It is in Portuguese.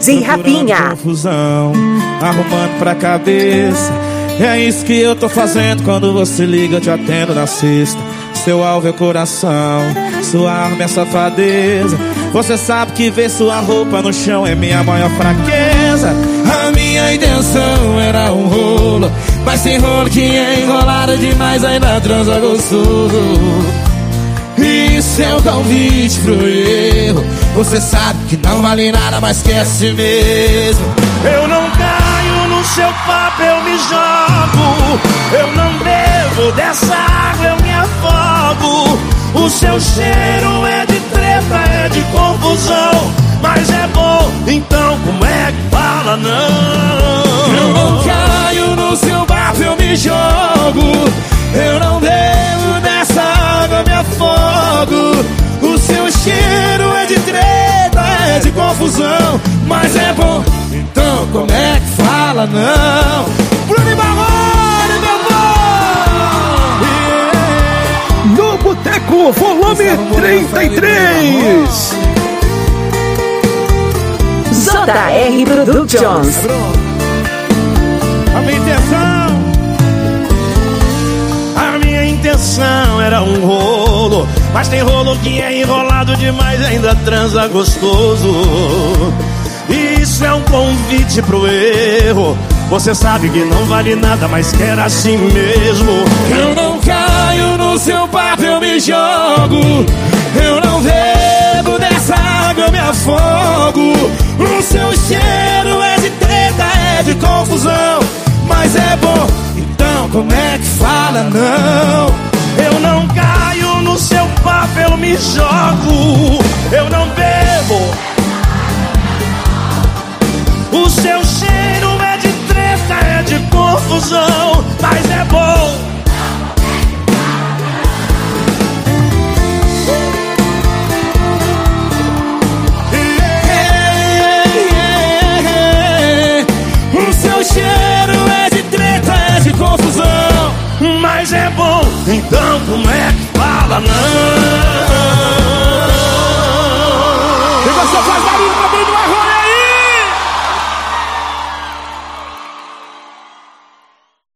DJ Rapinha. Confusão, arrumando pra cabeça. É isso que eu tô fazendo. Quando você liga eu te atendo na sexta. Seu alvo é o coração, sua arma é safadeza. Você sabe que ver sua roupa no chão é minha maior fraqueza. A minha intenção era um rolo, mas tem rolo que é enrolado demais, ainda transa gostoso. Isso é um convite pro erro. Você sabe que não vale nada, mas quer si mesmo. Eu não caio no seu papo, eu me jogo. Eu não bebo dessa água, eu me afogo. O seu cheiro é de treta, é de confusão, mas é bom, então como é que fala não? Eu não caio no seu papo, eu me jogo. Eu não bebo dessa água, eu me afogo. O seu cheiro é de treta, é de confusão, mas é bom, então como é que fala não? Bruno e Marrone, meu bom! No Boteco, volume 33. JR Productions. A minha intenção era um rolo, mas tem rolo que é enrolado demais, ainda transa gostoso. Isso é um convite pro erro. Você sabe que não vale nada, mas quer assim mesmo. Eu não caio no seu papo, eu me jogo. Eu não bebo dessa água, eu me afogo. O seu cheiro é de treta, é de confusão, mas é bom, então como é que fala não? Eu não caio no seu papo, eu me jogo. Eu não bebo. O seu cheiro é de treta, é de confusão, mas é bom. O seu cheiro é de treta, é de confusão, mas é bom, então como é que fala não? E você faz barulho!